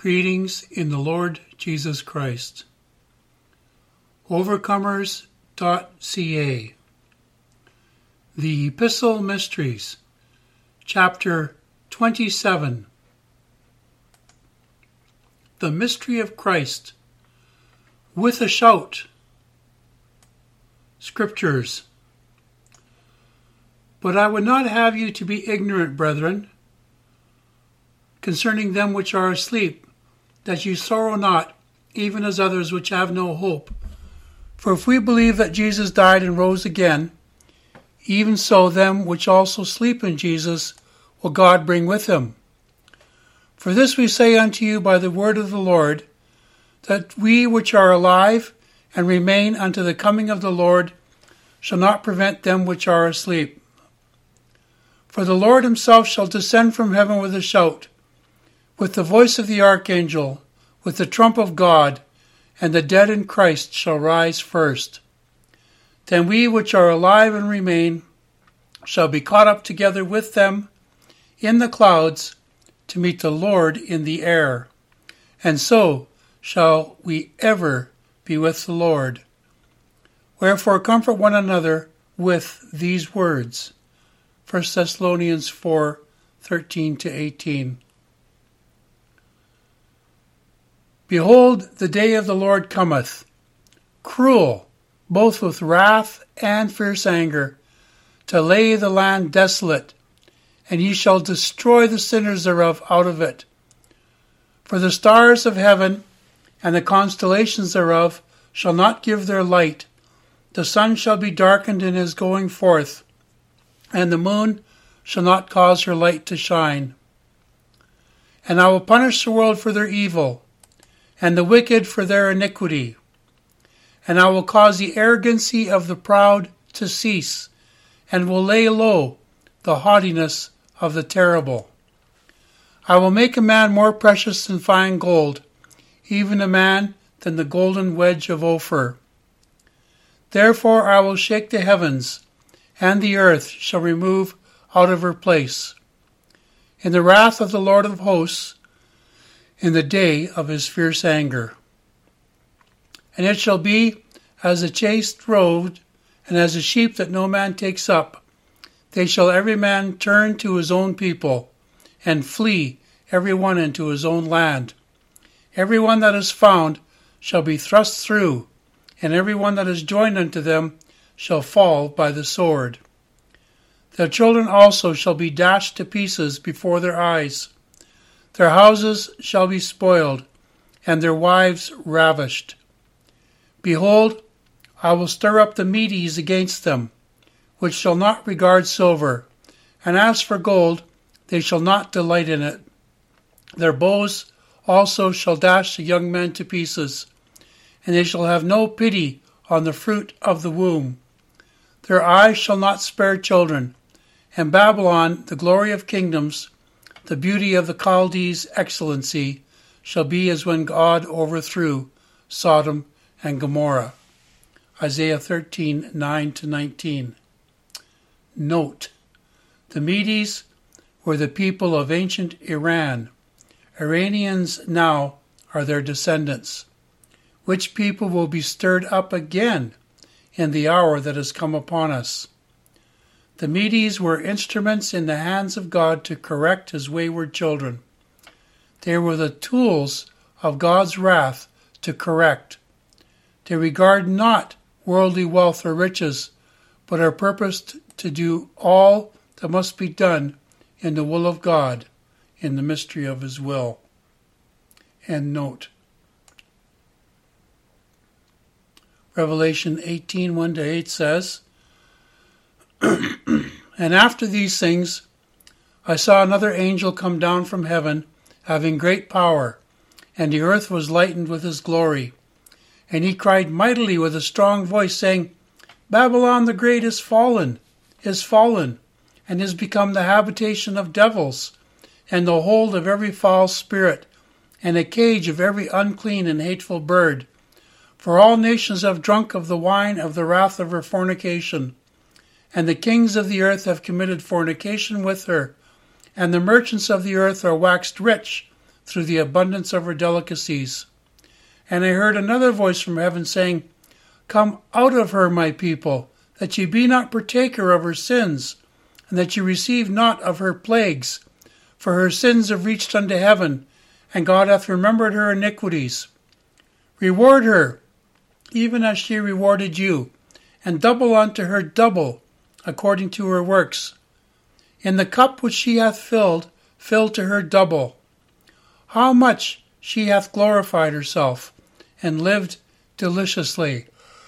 Greetings in the Lord Jesus Christ. Overcomers.ca. The Epistle Mysteries, Chapter 27. The Mystery of Christ. With a Shout. Scriptures. But I would not have you to be ignorant, brethren, concerning them which are asleep, that you sorrow not, even as others which have no hope. For if we believe that Jesus died and rose again, even so them which also sleep in Jesus will God bring with him. For this we say unto you by the word of the Lord, that we which are alive and remain unto the coming of the Lord shall not prevent them which are asleep. For the Lord himself shall descend from heaven with a shout, with the voice of the archangel, with the trump of God, and the dead in Christ shall rise first. Then we which are alive and remain shall be caught up together with them in the clouds to meet the Lord in the air. And so shall we ever be with the Lord. Wherefore comfort one another with these words. 1 Thessalonians 4:13-18. Behold, the day of the Lord cometh, cruel, both with wrath and fierce anger, to lay the land desolate, and ye shall destroy the sinners thereof out of it. For the stars of heaven and the constellations thereof shall not give their light. The sun shall be darkened in his going forth, and the moon shall not cause her light to shine. And I will punish the world for their evil, and the wicked for their iniquity. And I will cause the arrogancy of the proud to cease, and will lay low the haughtiness of the terrible. I will make a man more precious than fine gold, even a man than the golden wedge of Ophir. Therefore I will shake the heavens, and the earth shall remove out of her place, in the wrath of the Lord of hosts, in the day of his fierce anger. And it shall be as a chaste road, and as a sheep that no man takes up. They shall every man turn to his own people, and flee every one into his own land. Every one that is found shall be thrust through, and every one that is joined unto them shall fall by the sword. Their children also shall be dashed to pieces before their eyes. Their houses shall be spoiled, and their wives ravished. Behold, I will stir up the Medes against them, which shall not regard silver, and as for gold, they shall not delight in it. Their bows also shall dash the young men to pieces, and they shall have no pity on the fruit of the womb. Their eyes shall not spare children, and Babylon, the glory of kingdoms, the beauty of the Chaldees' excellency, shall be as when God overthrew Sodom and Gomorrah. Isaiah 13:9-19. Note: the Medes were the people of ancient Iran. Iranians now are their descendants, which people will be stirred up again in the hour that has come upon us. The Medes were instruments in the hands of God to correct his wayward children. They were the tools of God's wrath to correct. They regard not worldly wealth or riches, but are purposed to do all that must be done in the will of God, in the mystery of his will. End note. Revelation 18:1-8 says, And after these things I saw another angel come down from heaven, having great power, and the earth was lightened with his glory. And he cried mightily with a strong voice, saying, Babylon the great is fallen, and is become the habitation of devils, and the hold of every foul spirit, and a cage of every unclean and hateful bird. For all nations have drunk of the wine of the wrath of her fornication. And the kings of the earth have committed fornication with her, and the merchants of the earth are waxed rich through the abundance of her delicacies. And I heard another voice from heaven saying, Come out of her, my people, that ye be not partaker of her sins, and that ye receive not of her plagues. For her sins have reached unto heaven, and God hath remembered her iniquities. Reward her, even as she rewarded you, and double unto her double, according to her works. In the cup which she hath filled, fill to her double. How much she hath glorified herself, and lived deliciously.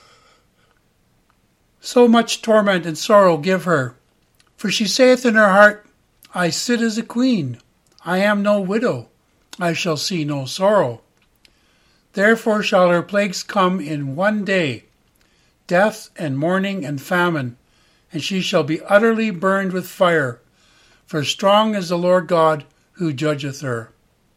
So much torment and sorrow give her. For she saith in her heart, I sit as a queen. I am no widow. I shall see no sorrow. Therefore shall her plagues come in one day, death and mourning and famine, and she shall be utterly burned with fire. For strong is the Lord God who judgeth her.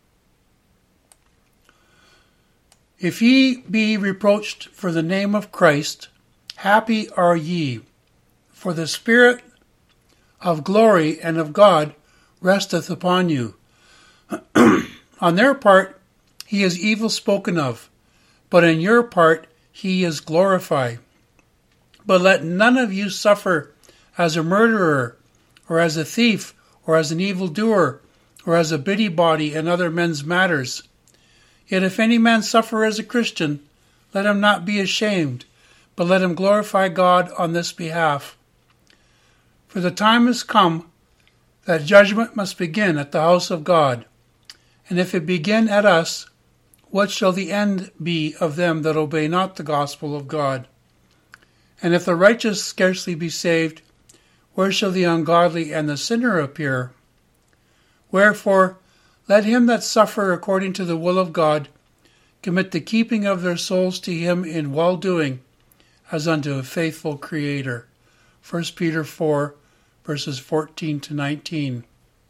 If ye be reproached for the name of Christ, happy are ye, for the Spirit of glory and of God resteth upon you. On their part he is evil spoken of, but in your part he is glorified. But let none of you suffer as a murderer, or as a thief, or as an evildoer, or as a busybody in other men's matters. Yet if any man suffer as a Christian, let him not be ashamed, but let him glorify God on this behalf. For the time is come that judgment must begin at the house of God. And if it begin at us, what shall the end be of them that obey not the gospel of God? And if the righteous scarcely be saved, where shall the ungodly and the sinner appear? Wherefore, let him that suffer according to the will of God commit the keeping of their souls to him in well-doing, as unto a faithful Creator. 1 Peter 4, verses 14 to 19.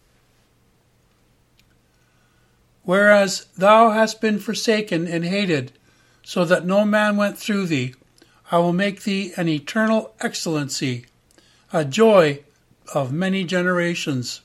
Whereas thou hast been forsaken and hated, so that no man went through thee, I will make thee an eternal excellency, a joy of many generations.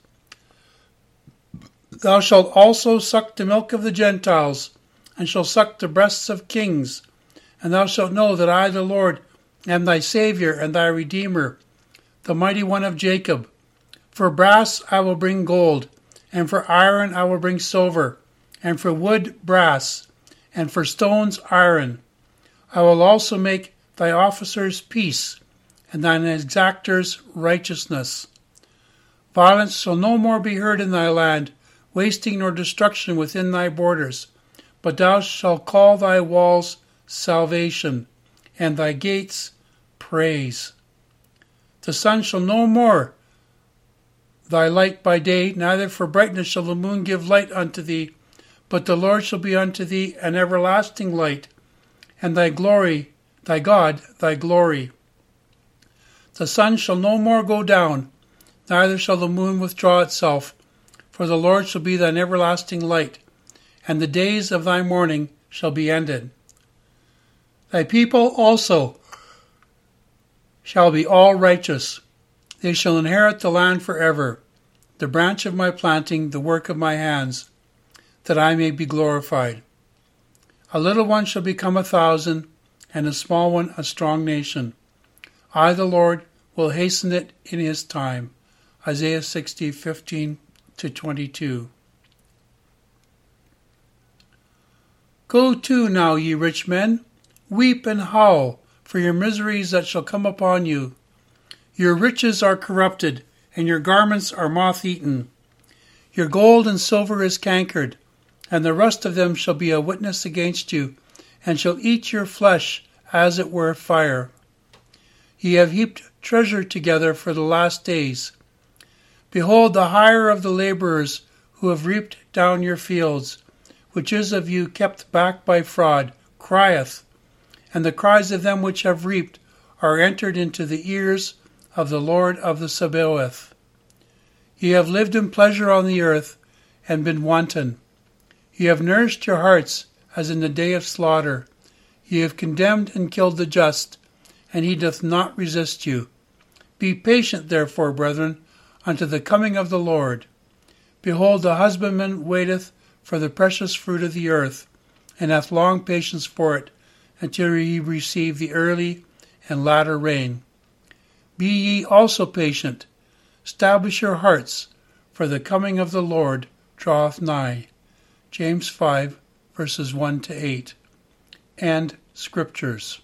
Thou shalt also suck the milk of the Gentiles, and shalt suck the breasts of kings. And thou shalt know that I, the Lord, am thy Saviour and thy Redeemer, the mighty one of Jacob. For brass I will bring gold, and for iron I will bring silver, and for wood brass, and for stones iron. I will also make thy officers peace, and thine exactors righteousness. Violence shall no more be heard in thy land, wasting nor destruction within thy borders. But thou shalt call thy walls salvation, and thy gates praise. The sun shall no more thy light by day, neither for brightness shall the moon give light unto thee, but the Lord shall be unto thee an everlasting light, and thy glory, thy God, thy glory. The sun shall no more go down, neither shall the moon withdraw itself, for the Lord shall be thine everlasting light, and the days of thy mourning shall be ended. Thy people also shall be all righteous. They shall inherit the land forever, the branch of my planting, the work of my hands, that I may be glorified. A little one shall become 1,000, and a small one a strong nation. I, the Lord, will hasten it in his time. Isaiah 60, 15 to 22. Go to now, ye rich men, weep and howl for your miseries that shall come upon you. Your riches are corrupted, and your garments are moth-eaten. Your gold and silver is cankered, and the rust of them shall be a witness against you, and shall eat your flesh as it were fire. Ye have heaped treasure together for the last days. Behold, the hire of the laborers who have reaped down your fields, which is of you kept back by fraud, crieth, and the cries of them which have reaped are entered into the ears of the Lord of the Sabaoth. Ye have lived in pleasure on the earth, and been wanton. Ye have nourished your hearts as in the day of slaughter. Ye have condemned and killed the just, and he doth not resist you. Be patient, therefore, brethren, unto the coming of the Lord. Behold, the husbandman waiteth for the precious fruit of the earth, and hath long patience for it, until ye receive the early and latter rain. Be ye also patient. Establish your hearts, for the coming of the Lord draweth nigh. James 5, verses 1 to 8. And Scriptures.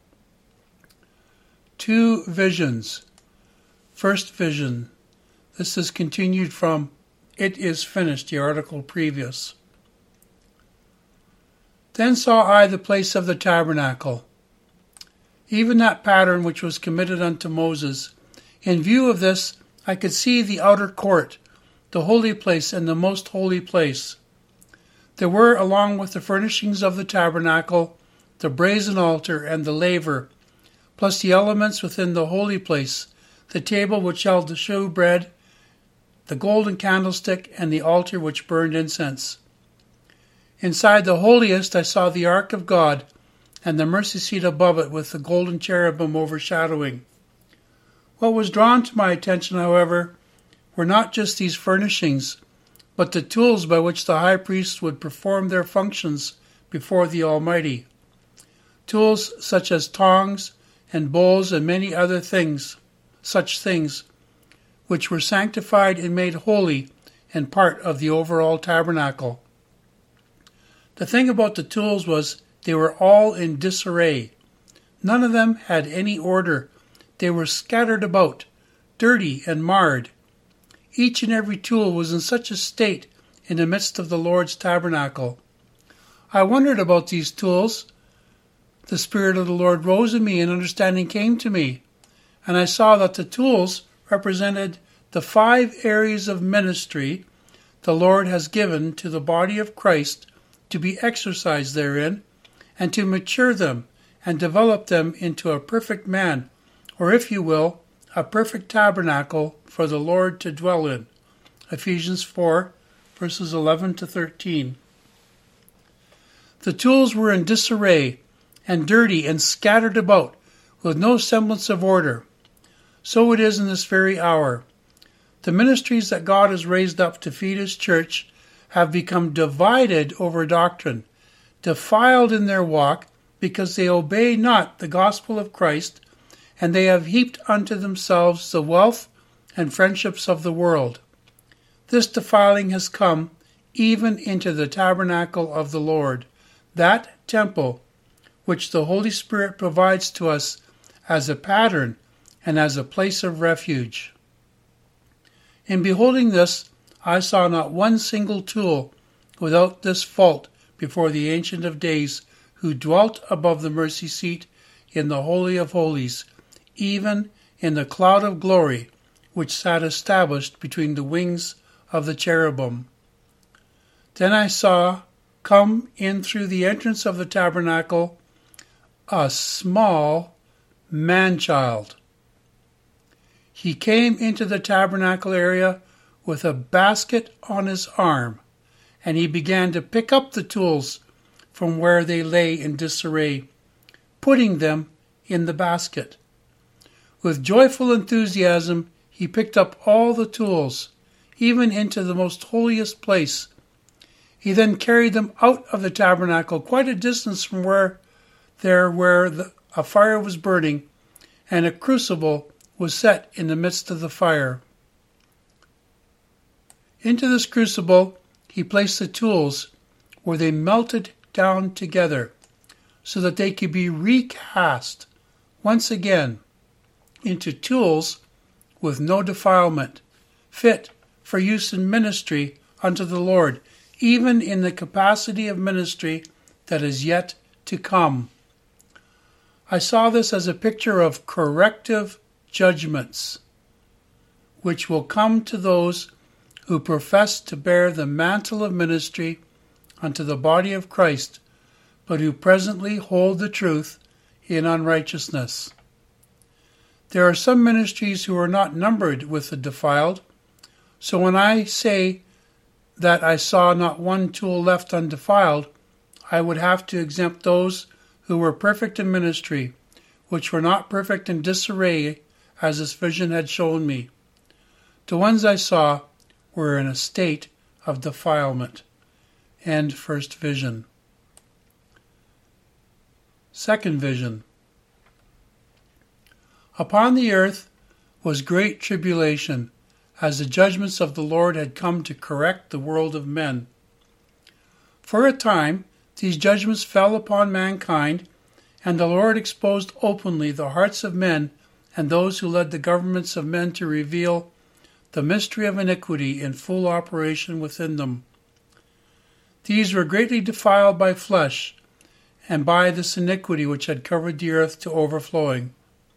2 visions. First vision. This is continued from It Is Finished, the article previous. Then saw I the place of the tabernacle, even that pattern which was committed unto Moses. In view of this, I could see the outer court, the holy place, and the most holy place. There were, along with the furnishings of the tabernacle, the brazen altar and the laver, plus the elements within the holy place, the table which held the shewbread, the golden candlestick, and the altar which burned incense. Inside the holiest I saw the ark of God, and the mercy seat above it with the golden cherubim overshadowing. What was drawn to my attention, however, were not just these furnishings, but the tools by which the high priests would perform their functions before the Almighty. Tools such as tongs and bowls and many other things, which were sanctified and made holy and part of the overall tabernacle. The thing about the tools was they were all in disarray. None of them had any order. They were scattered about, dirty and marred. Each and every tool was in such a state in the midst of the Lord's tabernacle. I wondered about these tools. The Spirit of the Lord rose in me, and understanding came to me, and I saw that the tools represented the 5 areas of ministry the Lord has given to the body of Christ to be exercised therein, and to mature them and develop them into a perfect man, or if you will, a perfect tabernacle for the Lord to dwell in. Ephesians 4, verses 11 to 13. The tools were in disarray and dirty and scattered about, with no semblance of order. So it is in this very hour. The ministries that God has raised up to feed His church have become divided over doctrine, defiled in their walk, because they obey not the gospel of Christ, and they have heaped unto themselves the wealth and friendships of the world. This defiling has come even into the tabernacle of the Lord, that temple which the Holy Spirit provides to us as a pattern and as a place of refuge. In beholding this, I saw not one single tool without this fault before the Ancient of Days, who dwelt above the mercy seat in the Holy of Holies, even in the cloud of glory which sat established between the wings of the cherubim. Then I saw come in through the entrance of the tabernacle a small man-child. He came into the tabernacle area with a basket on his arm, and he began to pick up the tools from where they lay in disarray, putting them in the basket. With joyful enthusiasm, he picked up all the tools, even into the most holiest place. He then carried them out of the tabernacle quite a distance from where a fire was burning, and a crucible was set in the midst of the fire. Into this crucible he placed the tools, where they melted down together, so that they could be recast once again into tools with no defilement, fit for use in ministry unto the Lord, even in the capacity of ministry that is yet to come. I saw this as a picture of corrective judgments, which will come to those who profess to bear the mantle of ministry unto the body of Christ, but who presently hold the truth in unrighteousness. There are some ministries who are not numbered with the defiled, so when I say that I saw not one tool left undefiled, I would have to exempt those who were perfect in ministry, which were not perfect in disarray, as this vision had shown me. The ones I saw were in a state of defilement. End first vision. Second vision. Upon the earth was great tribulation, as the judgments of the Lord had come to correct the world of men. For a time these judgments fell upon mankind, and the Lord exposed openly the hearts of men and those who led the governments of men to reveal the mystery of iniquity in full operation within them. These were greatly defiled by flesh, and by this iniquity which had covered the earth to overflowing.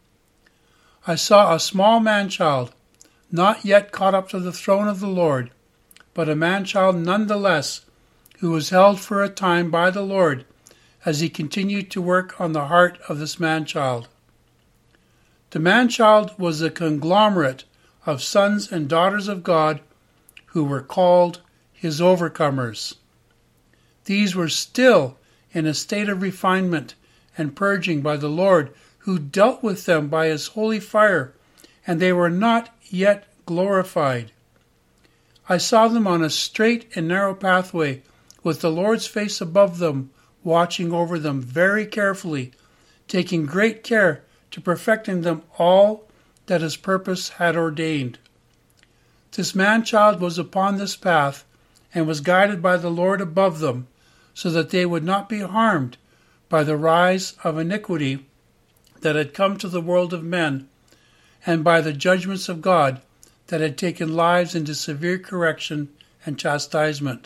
I saw a small man-child, not yet caught up to the throne of the Lord, but a man-child nonetheless, who was held for a time by the Lord as he continued to work on the heart of this man-child. The man-child was a conglomerate of sons and daughters of God who were called his overcomers. These were still in a state of refinement and purging by the Lord, who dealt with them by his holy fire, and they were not yet glorified. I saw them on a straight and narrow pathway, with the Lord's face above them, watching over them very carefully, taking great care to perfecting them all that his purpose had ordained. This man-child was upon this path, and was guided by the Lord above them, so that they would not be harmed by the rise of iniquity that had come to the world of men, and by the judgments of God that had taken lives into severe correction and chastisement.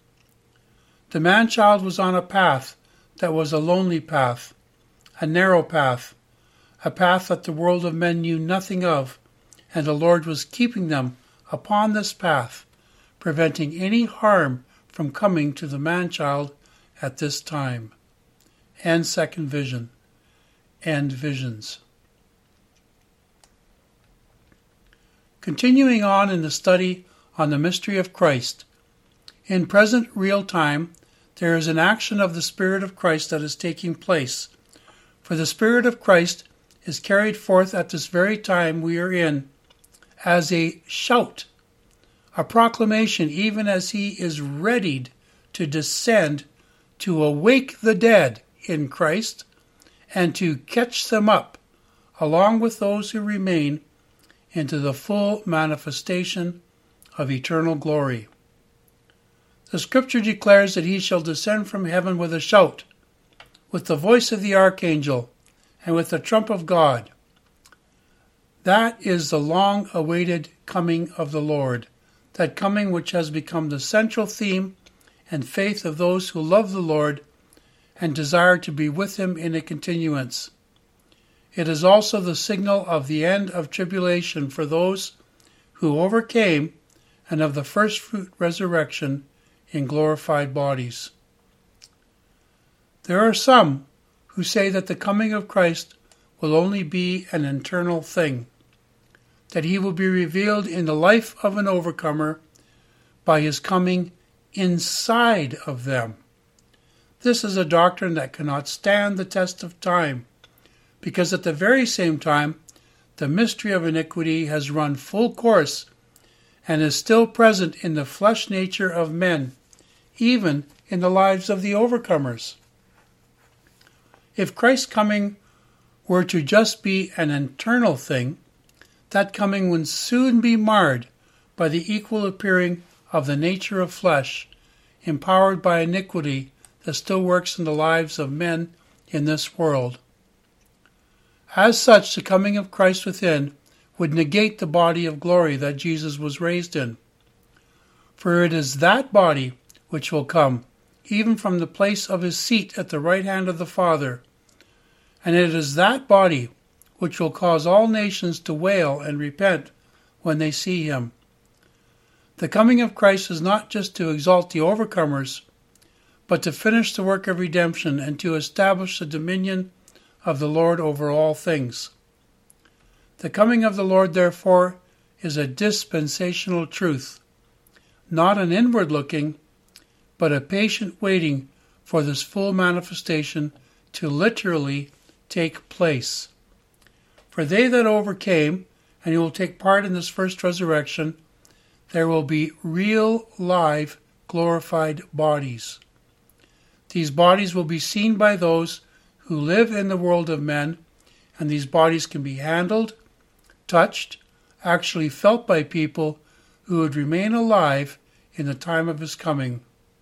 The man-child was on a path that was a lonely path, a narrow path, a path that the world of men knew nothing of, and the Lord was keeping them upon this path, preventing any harm from coming to the man-child at this time. And second vision. End visions. Continuing on in the study on the mystery of Christ, in present real time, there is an action of the Spirit of Christ that is taking place. For the Spirit of Christ is carried forth at this very time we are in as a shout, a proclamation, even as he is readied to descend to awake the dead in Christ and to catch them up, along with those who remain, into the full manifestation of eternal glory. The Scripture declares that he shall descend from heaven with a shout, with the voice of the archangel, and with the trump of God. That is the long-awaited coming of the Lord, that coming which has become the central theme and faith of those who love the Lord and desire to be with him in a continuance. It is also the signal of the end of tribulation for those who overcame, and of the first fruit resurrection in glorified bodies. There are some who say that the coming of Christ will only be an internal thing, that he will be revealed in the life of an overcomer by his coming inside of them. This is a doctrine that cannot stand the test of time, because at the very same time, the mystery of iniquity has run full course and is still present in the flesh nature of men, even in the lives of the overcomers. If Christ's coming were to just be an internal thing, that coming would soon be marred by the equal appearing of the nature of flesh, empowered by iniquity that still works in the lives of men in this world. As such, the coming of Christ within would negate the body of glory that Jesus was raised in. For it is that body which will come, even from the place of his seat at the right hand of the Father. And it is that body which will cause all nations to wail and repent when they see him. The coming of Christ is not just to exalt the overcomers, but to finish the work of redemption and to establish the dominion of the Lord over all things. The coming of the Lord, therefore, is a dispensational truth, not an inward looking, but a patient waiting for this full manifestation to literally take place. For they that overcame, and who will take part in this first resurrection, there will be real live glorified bodies. These bodies will be seen by those who live in the world of men, and these bodies can be handled, touched, actually felt by people who would remain alive in the time of his coming.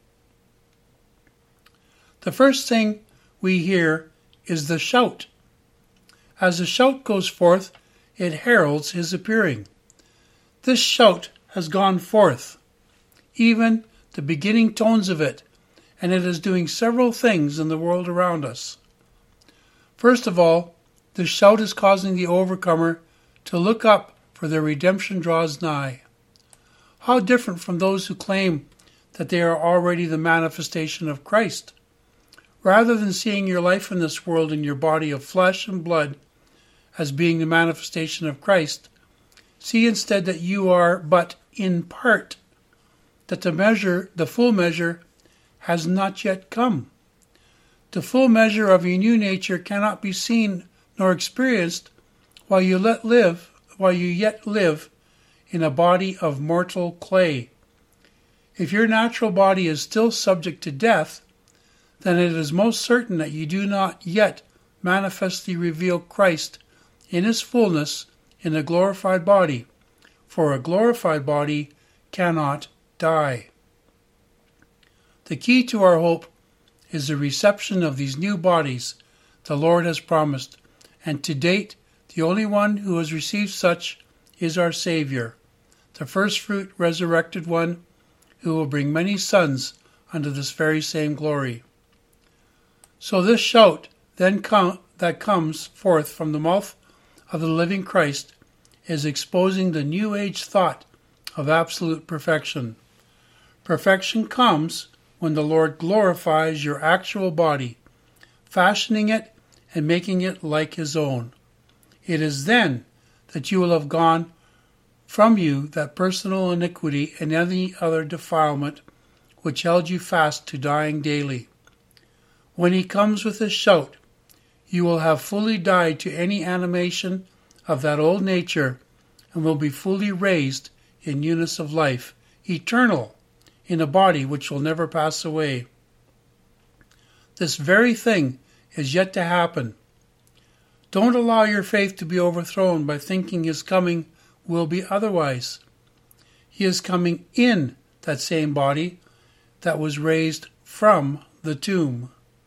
The first thing we hear is the shout. As the shout goes forth, it heralds his appearing. This shout has gone forth, even the beginning tones of it, and it is doing several things in the world around us. First of all, the shout is causing the overcomer to look up, for their redemption draws nigh. How different from those who claim that they are already the manifestation of Christ. Rather than seeing your life in this world in your body of flesh and blood as being the manifestation of Christ, see instead that you are but in part, that the full measure has not yet come. The full measure of your new nature cannot be seen nor experienced while you yet live in a body of mortal clay. If your natural body is still subject to death, then it is most certain that you do not yet manifestly reveal Christ in his fullness in a glorified body, for a glorified body cannot die. The key to our hope is the reception of these new bodies the Lord has promised, and to date, the only one who has received such is our Savior, the first fruit resurrected one, who will bring many sons unto this very same glory. So this shout then that comes forth from the mouth of the living Christ is exposing the New Age thought of absolute perfection. Perfection comes when the Lord glorifies your actual body, fashioning it and making it like his own. It is then that you will have gone from you that personal iniquity and any other defilement which held you fast to dying daily. When he comes with his shout, you will have fully died to any animation of that old nature and will be fully raised in newness of life, eternal, in a body which will never pass away. This very thing is yet to happen. Don't allow your faith to be overthrown by thinking his coming will be otherwise. He is coming in that same body that was raised from the tomb.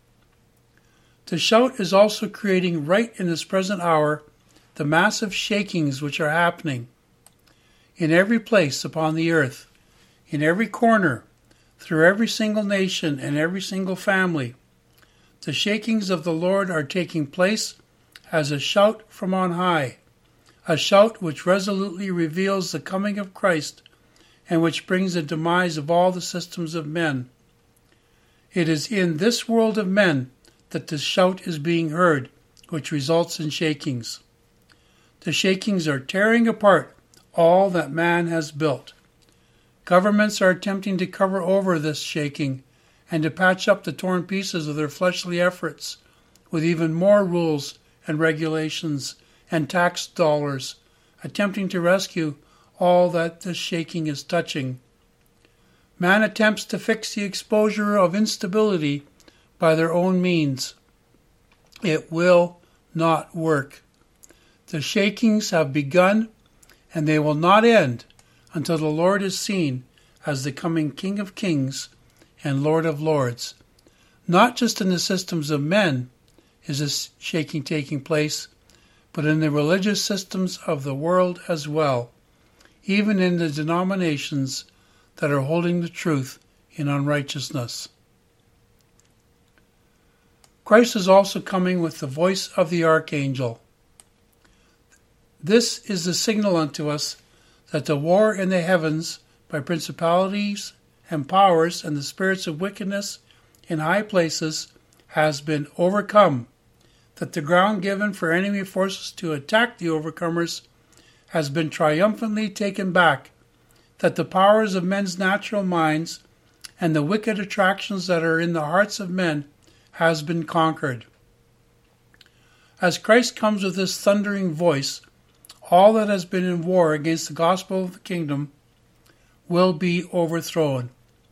The shout is also creating right in this present hour the massive shakings which are happening in every place upon the earth, in every corner, through every single nation and every single family. The shakings of the Lord are taking place as a shout from on high, a shout which resolutely reveals the coming of Christ and which brings the demise of all the systems of men. It is in this world of men that the shout is being heard, which results in shakings. The shakings are tearing apart all that man has built. Governments are attempting to cover over this shaking and to patch up the torn pieces of their fleshly efforts with even more rules and regulations and tax dollars, attempting to rescue all that this shaking is touching. Man attempts to fix the exposure of instability by their own means. It will not work. The shakings have begun, and they will not end until the Lord is seen as the coming King of Kings and Lord of Lords. Not just in the systems of men is this shaking taking place, but in the religious systems of the world as well, even in the denominations that are holding the truth in unrighteousness. Christ is also coming with the voice of the archangel. This is the signal unto us that the war in the heavens by principalities and powers and the spirits of wickedness in high places has been overcome, that the ground given for enemy forces to attack the overcomers has been triumphantly taken back, that the powers of men's natural minds and the wicked attractions that are in the hearts of men has been conquered. As Christ comes with his thundering voice, all that has been in war against the gospel of the kingdom will be overthrown.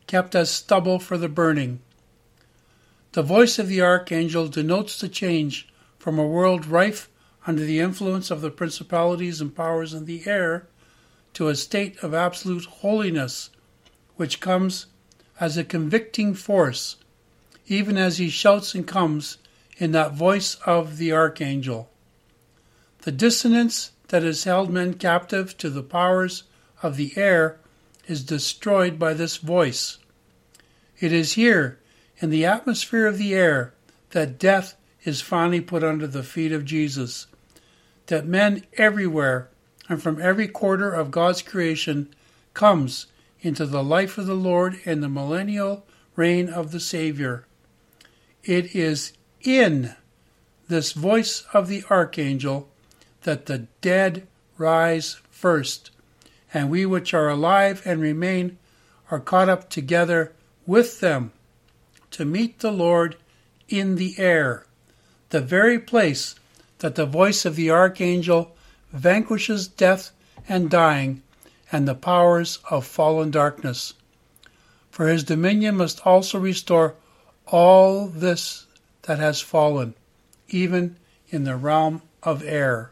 kept as stubble for the burning. The voice of the archangel denotes the change from a world rife under the influence of the principalities and powers in the air to a state of absolute holiness, which comes as a convicting force, even as he shouts and comes in that voice of the archangel. The dissonance that has held men captive to the powers of the air is destroyed by this voice. It is here, in the atmosphere of the air, that death is finally put under the feet of Jesus, that men everywhere and from every quarter of God's creation comes into the life of the Lord and the millennial reign of the Savior. It is in this voice of the archangel that the dead rise first, and we which are alive and remain are caught up together with them to meet the Lord in the air, the very place that the voice of the archangel vanquishes death and dying and the powers of fallen darkness. For his dominion must also restore all this that has fallen, even in the realm of air.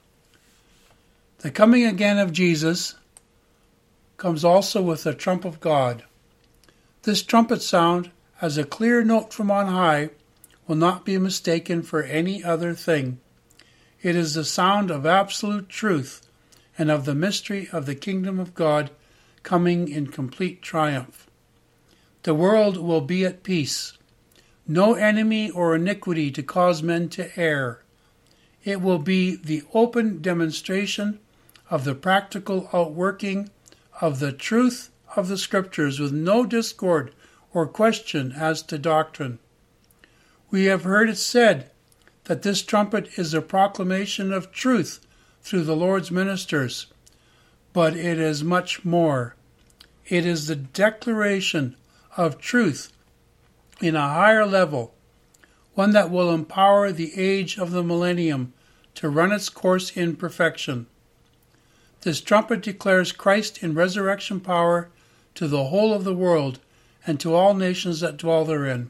The coming again of Jesus comes also with the trump of God. This trumpet sound, as a clear note from on high, will not be mistaken for any other thing. It is the sound of absolute truth and of the mystery of the kingdom of God coming in complete triumph. The world will be at peace. No enemy or iniquity to cause men to err. It will be the open demonstration of the practical outworking of the truth of the Scriptures with no discord or question as to doctrine. We have heard it said that this trumpet is a proclamation of truth through the Lord's ministers, but it is much more. It is the declaration of truth in a higher level, one that will empower the age of the millennium to run its course in perfection. This trumpet declares Christ in resurrection power to the whole of the world and to all nations that dwell therein.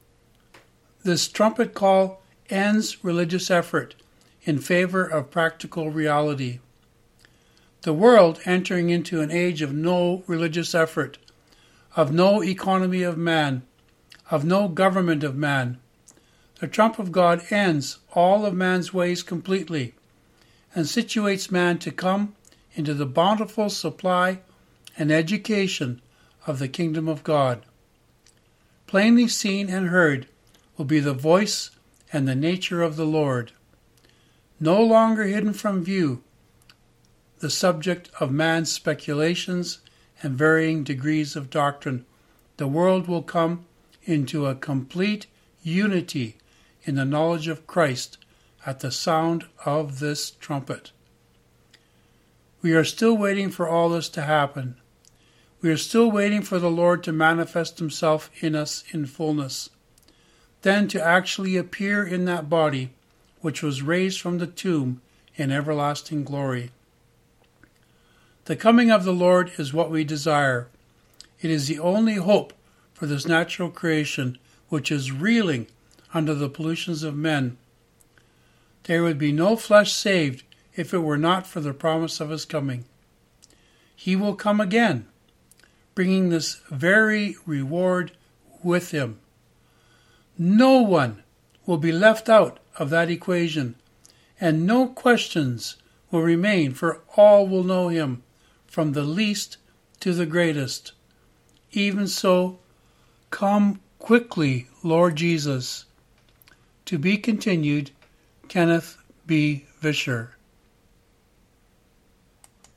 This trumpet call ends religious effort in favor of practical reality. The world entering into an age of no religious effort, of no economy of man, of no government of man. The trump of God ends all of man's ways completely and situates man to come into the bountiful supply and education of the kingdom of God. Plainly seen and heard will be the voice and the nature of the Lord. No longer hidden from view, the subject of man's speculations and varying degrees of doctrine, the world will come into a complete unity in the knowledge of Christ at the sound of this trumpet. We are still waiting for all this to happen. We are still waiting for the Lord to manifest himself in us in fullness, then to actually appear in that body which was raised from the tomb in everlasting glory. The coming of the Lord is what we desire. It is the only hope for this natural creation which is reeling under the pollutions of men. There would be no flesh saved if it were not for the promise of his coming. He will come again, bringing this very reward with him. No one will be left out of that equation, and no questions will remain, for all will know him, from the least to the greatest. Even so, come quickly, Lord Jesus. To be continued, Kenneth B. Vischer.